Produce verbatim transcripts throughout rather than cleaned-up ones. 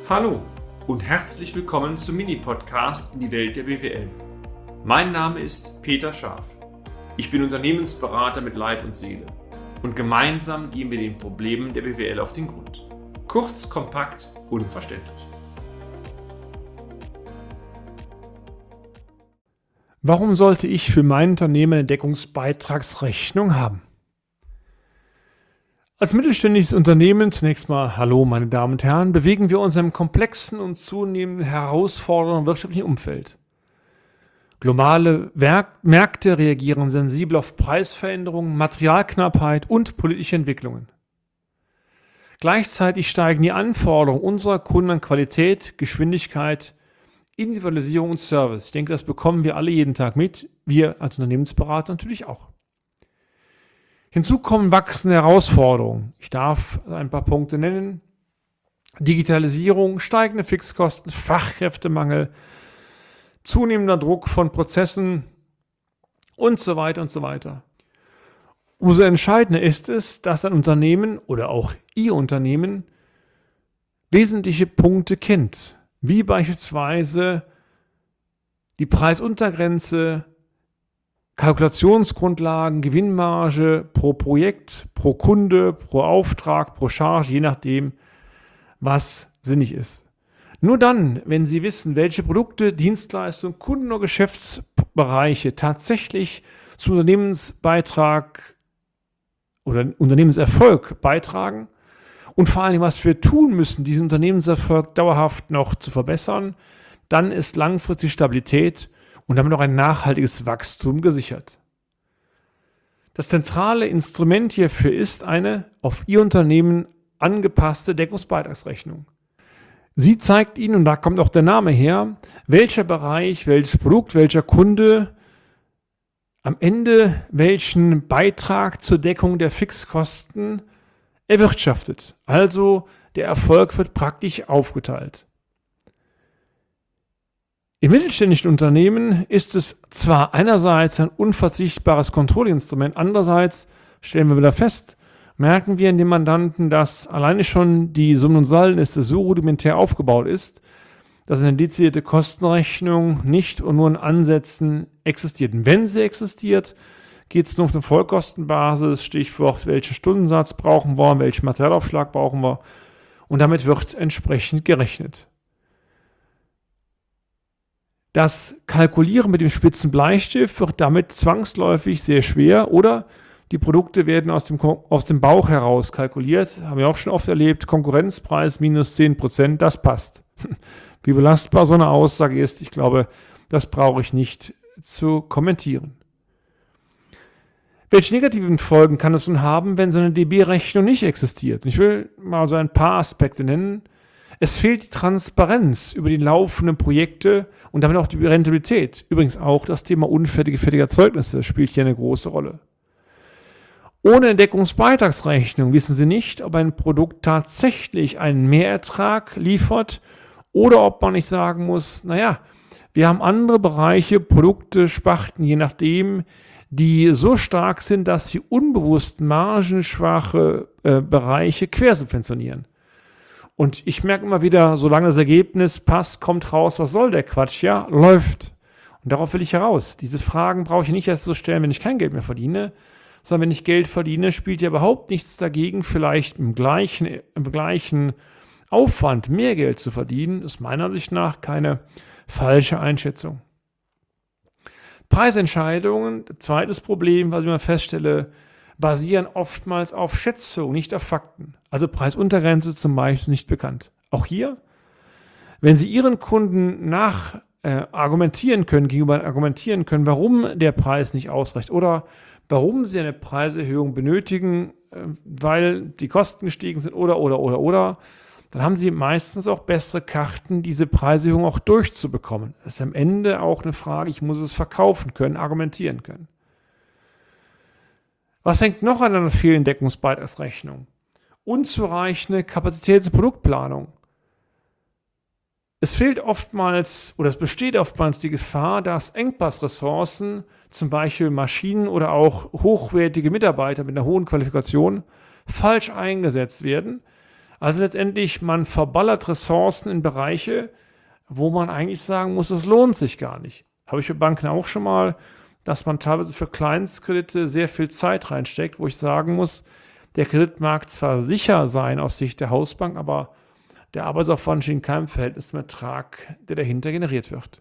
Hallo und herzlich willkommen zum Mini-Podcast in die Welt der B W L. Mein Name ist Peter Scharf. Ich bin Unternehmensberater mit Leib und Seele und gemeinsam gehen wir den Problemen der B W L auf den Grund. Kurz, kompakt, unverständlich. Warum sollte ich für mein Unternehmen eine Deckungsbeitragsrechnung haben? Als mittelständisches Unternehmen, zunächst mal hallo meine Damen und Herren, bewegen wir uns in einem komplexen und zunehmend herausfordernden wirtschaftlichen Umfeld. Globale Werk- Märkte reagieren sensibel auf Preisveränderungen, Materialknappheit und politische Entwicklungen. Gleichzeitig steigen die Anforderungen unserer Kunden an Qualität, Geschwindigkeit, Individualisierung und Service. Ich denke, das bekommen wir alle jeden Tag mit, wir als Unternehmensberater natürlich auch. Hinzu kommen wachsende Herausforderungen. Ich darf ein paar Punkte nennen. Digitalisierung, steigende Fixkosten, Fachkräftemangel, zunehmender Druck von Prozessen und so weiter und so weiter. Umso entscheidender ist es, dass ein Unternehmen oder auch Ihr Unternehmen wesentliche Punkte kennt, wie beispielsweise die Preisuntergrenze, Kalkulationsgrundlagen, Gewinnmarge pro Projekt, pro Kunde, pro Auftrag, pro Charge, je nachdem, was sinnig ist. Nur dann, wenn Sie wissen, welche Produkte, Dienstleistungen, Kunden- oder Geschäftsbereiche tatsächlich zum Unternehmensbeitrag oder Unternehmenserfolg beitragen und vor allem, was wir tun müssen, diesen Unternehmenserfolg dauerhaft noch zu verbessern, dann ist langfristig Stabilität und damit auch ein nachhaltiges Wachstum gesichert. Das zentrale Instrument hierfür ist eine auf Ihr Unternehmen angepasste Deckungsbeitragsrechnung. Sie zeigt Ihnen, und da kommt auch der Name her, welcher Bereich, welches Produkt, welcher Kunde am Ende welchen Beitrag zur Deckung der Fixkosten erwirtschaftet. Also der Erfolg wird praktisch aufgeteilt. Im mittelständischen Unternehmen ist es zwar einerseits ein unverzichtbares Kontrollinstrument, andererseits stellen wir wieder fest, merken wir in dem Mandanten, dass alleine schon die Summen- und Saldenliste so rudimentär aufgebaut ist, dass eine dezidierte Kostenrechnung nicht und nur in Ansätzen existiert. Und wenn sie existiert, geht es nur auf eine Vollkostenbasis, Stichwort, welchen Stundensatz brauchen wir, welchen Materialaufschlag brauchen wir, und damit wird entsprechend gerechnet. Das Kalkulieren mit dem spitzen Bleistift wird damit zwangsläufig sehr schwer oder die Produkte werden aus dem, aus dem Bauch heraus kalkuliert. Haben wir auch schon oft erlebt, Konkurrenzpreis minus zehn Prozent, das passt. Wie belastbar so eine Aussage ist, ich glaube, das brauche ich nicht zu kommentieren. Welche negativen Folgen kann es nun haben, wenn so eine D B-Rechnung nicht existiert? Ich will mal so ein paar Aspekte nennen. Es fehlt die Transparenz über die laufenden Projekte und damit auch die Rentabilität. Übrigens auch das Thema unfertige, fertige Erzeugnisse spielt hier eine große Rolle. Ohne Deckungsbeitragsrechnung wissen Sie nicht, ob ein Produkt tatsächlich einen Mehrertrag liefert oder ob man nicht sagen muss, naja, wir haben andere Bereiche, Produkte, Sparten, je nachdem, die so stark sind, dass sie unbewusst margenschwache äh, Bereiche quersubventionieren. Und ich merke immer wieder, solange das Ergebnis passt, kommt raus, was soll der Quatsch? Ja, läuft. Und darauf will ich heraus. Diese Fragen brauche ich nicht erst so stellen, wenn ich kein Geld mehr verdiene, sondern wenn ich Geld verdiene, spielt ja überhaupt nichts dagegen, vielleicht im gleichen, im gleichen Aufwand mehr Geld zu verdienen. Ist meiner Ansicht nach keine falsche Einschätzung. Preisentscheidungen, zweites Problem, was ich mal feststelle, basieren oftmals auf Schätzungen, nicht auf Fakten. Also Preisuntergrenze zum Beispiel nicht bekannt. Auch hier, wenn Sie Ihren Kunden nach äh, argumentieren können, gegenüber argumentieren können, warum der Preis nicht ausreicht oder warum Sie eine Preiserhöhung benötigen, äh, weil die Kosten gestiegen sind oder, oder, oder, oder, dann haben Sie meistens auch bessere Karten, diese Preiserhöhung auch durchzubekommen. Das ist am Ende auch eine Frage, ich muss es verkaufen können, argumentieren können. Was hängt noch an einer fehlenden Deckungsbeitragsrechnung? Unzureichende Kapazitäts- und Produktplanung. Es fehlt oftmals oder es besteht oftmals die Gefahr, dass Engpassressourcen, zum Beispiel Maschinen oder auch hochwertige Mitarbeiter mit einer hohen Qualifikation, falsch eingesetzt werden. Also letztendlich, man verballert Ressourcen in Bereiche, wo man eigentlich sagen muss, es lohnt sich gar nicht. Habe ich bei Banken auch schon mal, dass man teilweise für Kleinstkredite sehr viel Zeit reinsteckt, wo ich sagen muss, der Kredit mag zwar sicher sein aus Sicht der Hausbank, aber der Arbeitsaufwand steht in keinem Verhältnis zum Ertrag, der dahinter generiert wird.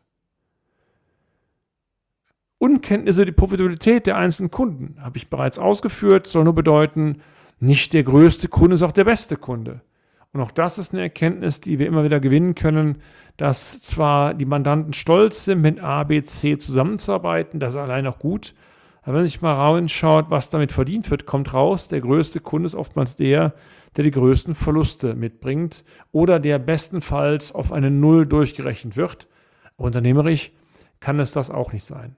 Unkenntnis über die Profitabilität der einzelnen Kunden, habe ich bereits ausgeführt, soll nur bedeuten, nicht der größte Kunde ist auch der beste Kunde. Und auch das ist eine Erkenntnis, die wir immer wieder gewinnen können, dass zwar die Mandanten stolz sind, mit A, B, C zusammenzuarbeiten, das ist allein auch gut, aber wenn man sich mal reinschaut, was damit verdient wird, kommt raus, der größte Kunde ist oftmals der, der die größten Verluste mitbringt oder der bestenfalls auf eine Null durchgerechnet wird. Unternehmerisch kann es das auch nicht sein.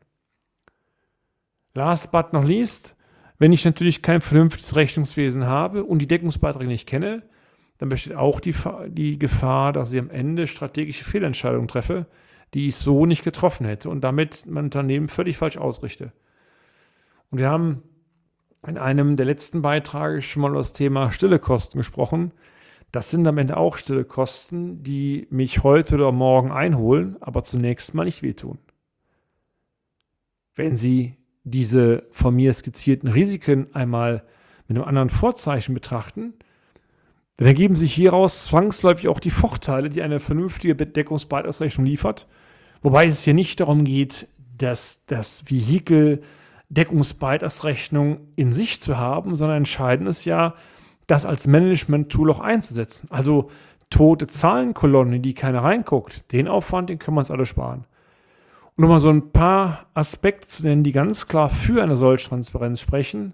Last but not least, wenn ich natürlich kein vernünftiges Rechnungswesen habe und die Deckungsbeiträge nicht kenne, dann besteht auch die, die Gefahr, dass ich am Ende strategische Fehlentscheidungen treffe, die ich so nicht getroffen hätte und damit mein Unternehmen völlig falsch ausrichte. Und wir haben in einem der letzten Beiträge schon mal über das Thema stille Kosten gesprochen. Das sind am Ende auch stille Kosten, die mich heute oder morgen einholen, aber zunächst mal nicht wehtun. Wenn Sie diese von mir skizzierten Risiken einmal mit einem anderen Vorzeichen betrachten, dann ergeben sich hieraus zwangsläufig auch die Vorteile, die eine vernünftige Deckungsbeitragsrechnung liefert, wobei es hier nicht darum geht, dass das Vehikel Deckungsbeitragsrechnung in sich zu haben, sondern entscheidend ist ja, das als Management-Tool auch einzusetzen. Also tote Zahlenkolonnen, in die keiner reinguckt, den Aufwand, den können wir uns alle sparen. Und nochmal so ein paar Aspekte zu nennen, die ganz klar für eine solche Transparenz sprechen.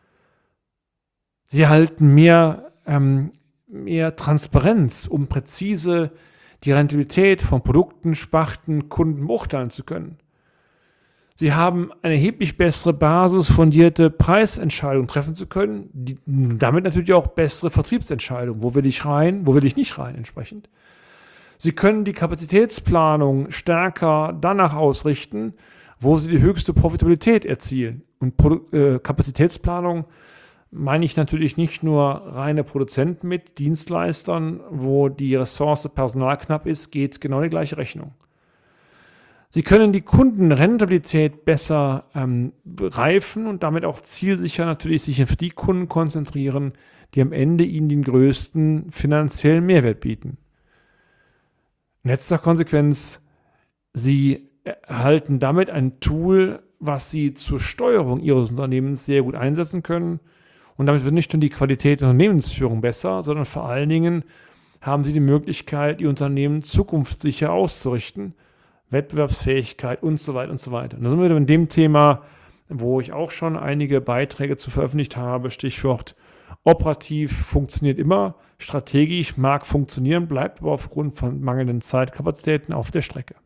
Sie erhalten mehr, ähm, mehr Transparenz, um präzise die Rentabilität von Produkten, Sparten, Kunden beurteilen zu können. Sie haben eine erheblich bessere Basis, fundierte Preisentscheidungen treffen zu können, die, damit natürlich auch bessere Vertriebsentscheidungen. Wo will ich rein, wo will ich nicht rein entsprechend. Sie können die Kapazitätsplanung stärker danach ausrichten, wo Sie die höchste Profitabilität erzielen. Und Produ- äh, Kapazitätsplanung meine ich natürlich nicht nur reine Produzenten mit Dienstleistern, wo die Ressource Personal knapp ist, geht genau die gleiche Rechnung. Sie können die Kundenrentabilität besser ähm, reifen und damit auch zielsicher natürlich sich auf die Kunden konzentrieren, die am Ende Ihnen den größten finanziellen Mehrwert bieten. In letzter Konsequenz, Sie erhalten damit ein Tool, was Sie zur Steuerung Ihres Unternehmens sehr gut einsetzen können. Und damit wird nicht nur die Qualität der Unternehmensführung besser, sondern vor allen Dingen haben Sie die Möglichkeit, Ihr Unternehmen zukunftssicher auszurichten, Wettbewerbsfähigkeit und so weiter und so weiter. Und da sind wir wieder in dem Thema, wo ich auch schon einige Beiträge zu veröffentlicht habe, Stichwort operativ funktioniert immer, strategisch mag funktionieren, bleibt aber aufgrund von mangelnden Zeitkapazitäten auf der Strecke.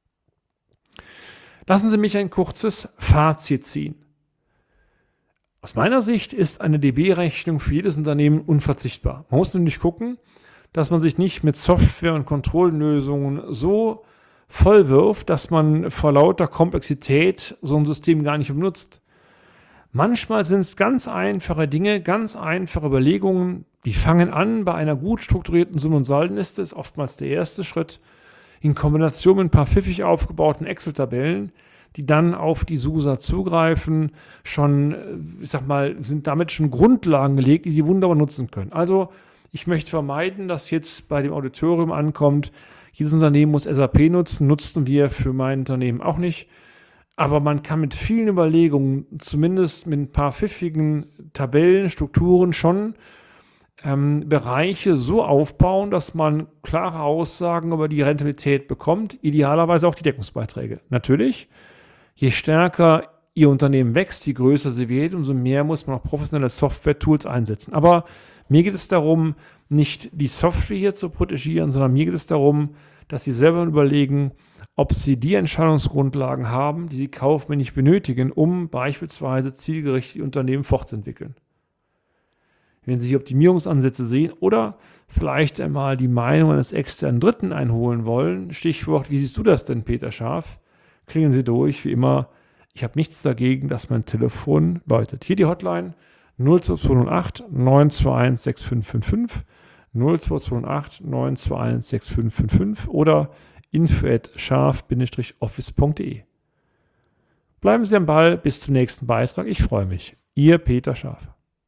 Lassen Sie mich ein kurzes Fazit ziehen. Aus meiner Sicht ist eine D B-Rechnung für jedes Unternehmen unverzichtbar. Man muss nämlich gucken, dass man sich nicht mit Software- und Kontrolllösungen so vollwirft, dass man vor lauter Komplexität so ein System gar nicht benutzt. Manchmal sind es ganz einfache Dinge, ganz einfache Überlegungen, die fangen an bei einer gut strukturierten Summen- und Saldenliste, ist oftmals der erste Schritt, in Kombination mit ein paar pfiffig aufgebauten Excel-Tabellen, die dann auf die SUSA zugreifen, schon, ich sag mal, sind damit schon Grundlagen gelegt, die Sie wunderbar nutzen können. Also ich möchte vermeiden, dass jetzt bei dem Auditorium ankommt, jedes Unternehmen muss S A P nutzen, nutzen wir für mein Unternehmen auch nicht. Aber man kann mit vielen Überlegungen, zumindest mit ein paar pfiffigen Tabellen, Strukturen schon ähm, Bereiche so aufbauen, dass man klare Aussagen über die Rentabilität bekommt, idealerweise auch die Deckungsbeiträge. Natürlich, je stärker Ihr Unternehmen wächst, je größer sie wird, umso mehr muss man auch professionelle Software-Tools einsetzen. Aber mir geht es darum, nicht die Software hier zu protegieren, sondern mir geht es darum, dass Sie selber überlegen, ob Sie die Entscheidungsgrundlagen haben, die Sie kaufmännisch benötigen, um beispielsweise zielgerichtet Ihr Unternehmen fortzuentwickeln. Wenn Sie hier Optimierungsansätze sehen oder vielleicht einmal die Meinung eines externen Dritten einholen wollen, Stichwort, wie siehst du das denn, Peter Scharf? Klingeln Sie durch, wie immer. Ich habe nichts dagegen, dass mein Telefon läutet. Hier die Hotline null zwei null acht neun zwei eins sechs fünf fünf fünf, null zwei zwei acht neun zwei eins sechs fünf fünf fünf oder info at scharf office punkt de. Bleiben Sie am Ball, bis zum nächsten Beitrag. Ich freue mich. Ihr Peter Scharf.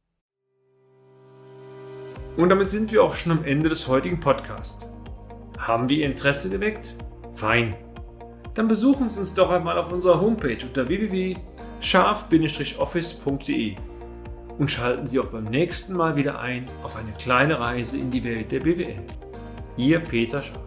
Und damit sind wir auch schon am Ende des heutigen Podcasts. Haben wir Ihr Interesse geweckt? Fein. Dann besuchen Sie uns doch einmal auf unserer Homepage unter w w w punkt scharf office punkt de und schalten Sie auch beim nächsten Mal wieder ein auf eine kleine Reise in die Welt der B W L. Ihr Peter Scharf.